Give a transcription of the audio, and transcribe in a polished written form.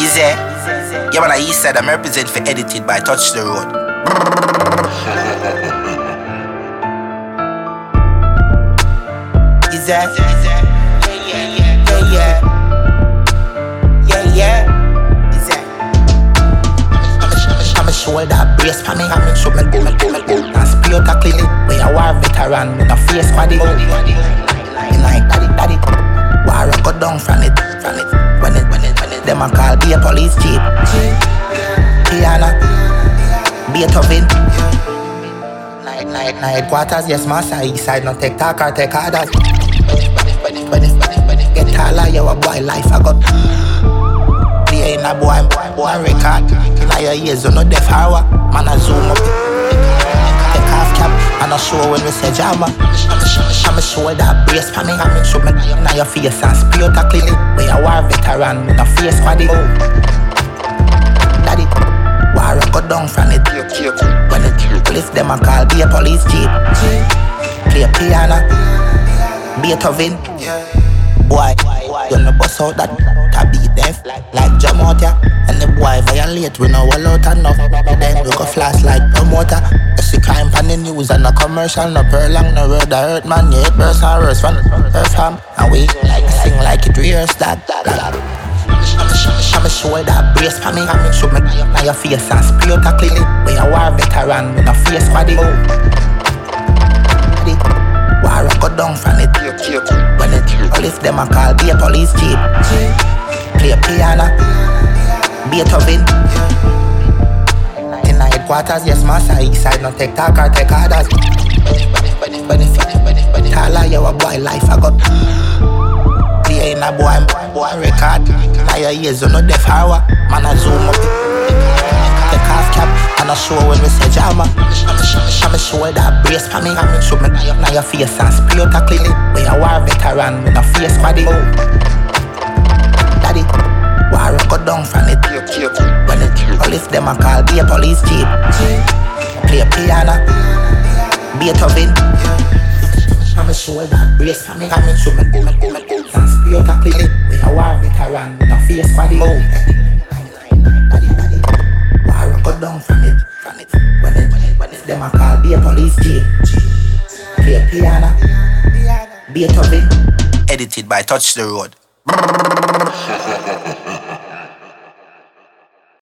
Is there? Yeah, man, I east side, I'm represented for edited by Touch the Road. Is there? Yeah. Is there? I'm a shoulder brace for me. I'm a shoulder and spear tackle it. We a war veteran with a face squaddy. Like daddy. War go down from it. When it, them a call be a police jeep. Piano, Beethoven. Night quarters, yes, master. East side, no take talk or take orders. When it get taller, you a boy life I got. Play in a boy record. Now your ears, you know deaf hour. Man a zoom up. Take off cap and a show when we say jama. I'm a shoulder brace for me. I'm in show me now your face and spear tackle it. We a war veteran with a face squaddy. Daddy, war go down from it. When it police them a call be a police jeep. Play piano, Beethoven. Boy, you know bust out that beat them like jam out ya. And the boy violate we no wall out enough. Then we go flash like promoter. You see crime pan the news and no commercial, no prolong, no word I hurt man. You hate person worse from earth ham. And we like sing like it rehearse that. I'm a shoulder brace for me. I'm in show me now your face and spear tackle it. We a war veteran with a face squaddy. War go down from it. When it police them a call be a police jeep. Play piano, Beethoven. In the headquarters, yes, master. East side, no take talk or take orders. When it taller, you a boy life I got. Play in a boy record. Now your ears, you know deaf hour. Man a zoom up. Take off cap and a show when we say jama. I'm a shoulder brace for me. I'm in show me now your face and spear tackle it. We a war veteran with a face squaddy. Daddy, war go down from it. When it police them a call be a police jeep. Play piano, Beethoven. I'm a shoulder brace for me. I'm in show me and spear tackle it. We a war veteran with a face squaddy. Daddy, war go down from it. When it them a call be a police jeep. Play piano, Beethoven. Edited by Touch the Road.